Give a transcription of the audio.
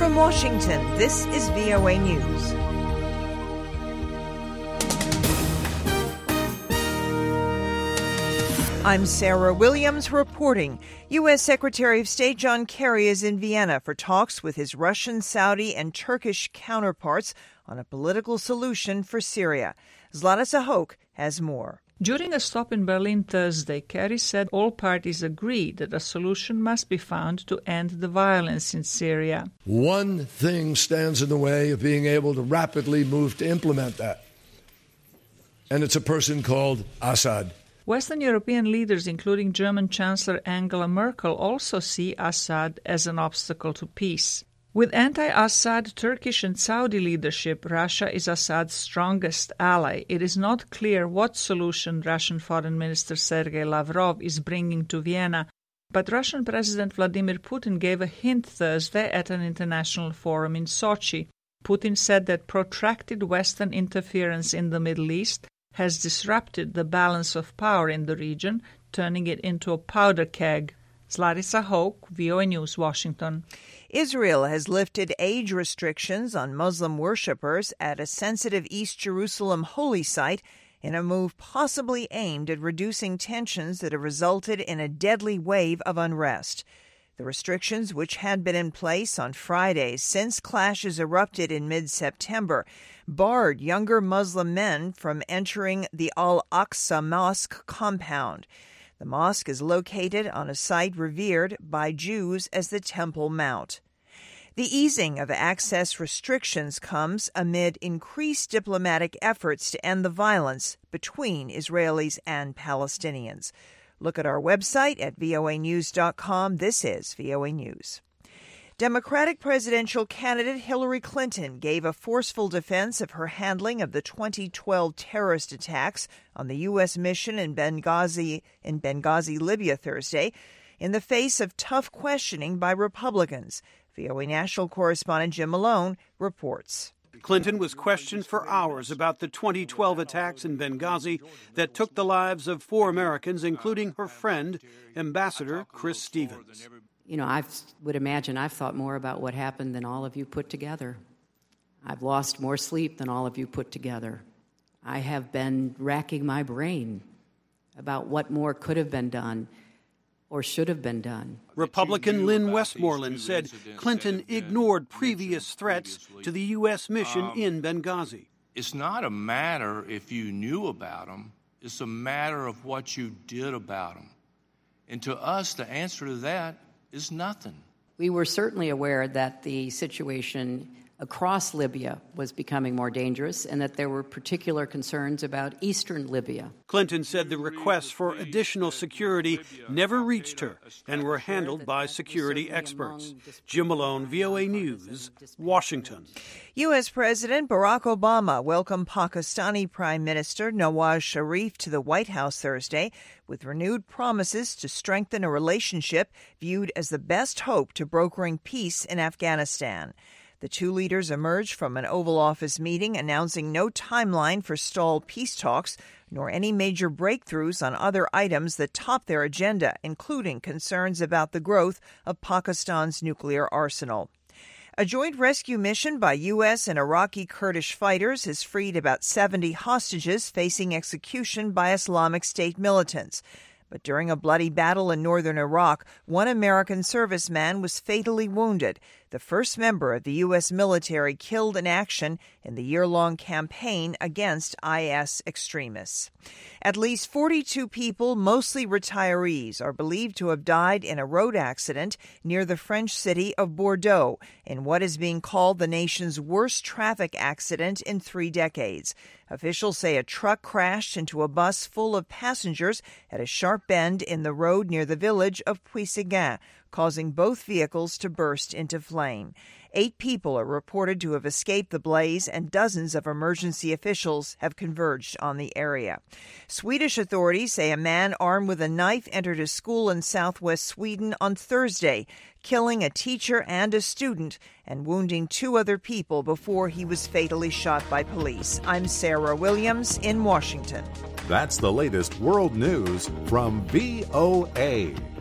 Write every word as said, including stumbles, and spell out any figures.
From Washington, this is V O A News. I'm Sarah Williams reporting. U S. Secretary of State John Kerry is in Vienna for talks with his Russian, Saudi, and Turkish counterparts on a political solution for Syria. Zlata Sahok has more. During a stop in Berlin Thursday, Kerry said all parties agree that a solution must be found to end the violence in Syria. One thing stands in the way of being able to rapidly move to implement that, and it's a person called Assad. Western European leaders, including German Chancellor Angela Merkel, also see Assad as an obstacle to peace. With anti-Assad Turkish and Saudi leadership, Russia is Assad's strongest ally. It is not clear what solution Russian Foreign Minister Sergei Lavrov is bringing to Vienna, but Russian President Vladimir Putin gave a hint Thursday at an international forum in Sochi. Putin said that protracted Western interference in the Middle East has disrupted the balance of power in the region, turning it into a powder keg. Zlata Sahok, V O A News, Washington. Israel has lifted age restrictions on Muslim worshippers at a sensitive East Jerusalem holy site in a move possibly aimed at reducing tensions that have resulted in a deadly wave of unrest. The restrictions, which had been in place on Fridays since clashes erupted in mid-September, barred younger Muslim men from entering the Al-Aqsa Mosque compound. The mosque is located on a site revered by Jews as the Temple Mount. The easing of access restrictions comes amid increased diplomatic efforts to end the violence between Israelis and Palestinians. Look at our website at V O A news dot com. This is V O A News. Democratic presidential candidate Hillary Clinton gave a forceful defense of her handling of the twenty twelve terrorist attacks on the U S mission in Benghazi, in Benghazi, Libya, Thursday, in the face of tough questioning by Republicans. V O A national correspondent Jim Malone reports. Clinton was questioned for hours about the twenty twelve attacks in Benghazi that took the lives of four Americans, including her friend, Ambassador Chris Stevens. You know, I would imagine I've thought more about what happened than all of you put together. I've lost more sleep than all of you put together. I have been racking my brain about what more could have been done or should have been done. Republican Lynn Westmoreland said Clinton ignored previous threats to the U S mission um, in Benghazi. It's not a matter if you knew about them. It's a matter of what you did about them. And to us, the answer to that is nothing. We were certainly aware that the situation across Libya was becoming more dangerous and that there were particular concerns about eastern Libya. Clinton said the requests for additional security never reached her and were handled by security experts. Jim Malone, V O A News, Washington. U S. President Barack Obama welcomed Pakistani Prime Minister Nawaz Sharif to the White House Thursday with renewed promises to strengthen a relationship viewed as the best hope to brokering peace in Afghanistan. The two leaders emerged from an Oval Office meeting announcing no timeline for stalled peace talks, nor any major breakthroughs on other items that top their agenda, including concerns about the growth of Pakistan's nuclear arsenal. A joint rescue mission by U S and Iraqi Kurdish fighters has freed about seventy hostages facing execution by Islamic State militants. But during a bloody battle in northern Iraq, one American serviceman was fatally wounded, the first member of the U S military killed in action in the year-long campaign against I S extremists. At least forty-two people, mostly retirees, are believed to have died in a road accident near the French city of Bordeaux in what is being called the nation's worst traffic accident in three decades. Officials say a truck crashed into a bus full of passengers at a sharp bend in the road near the village of Puisséguin, causing both vehicles to burst into flame. Eight people are reported to have escaped the blaze, and dozens of emergency officials have converged on the area. Swedish authorities say a man armed with a knife entered a school in southwest Sweden on Thursday, killing a teacher and a student and wounding two other people before he was fatally shot by police. I'm Sarah Williams in Washington. That's the latest world news from V O A.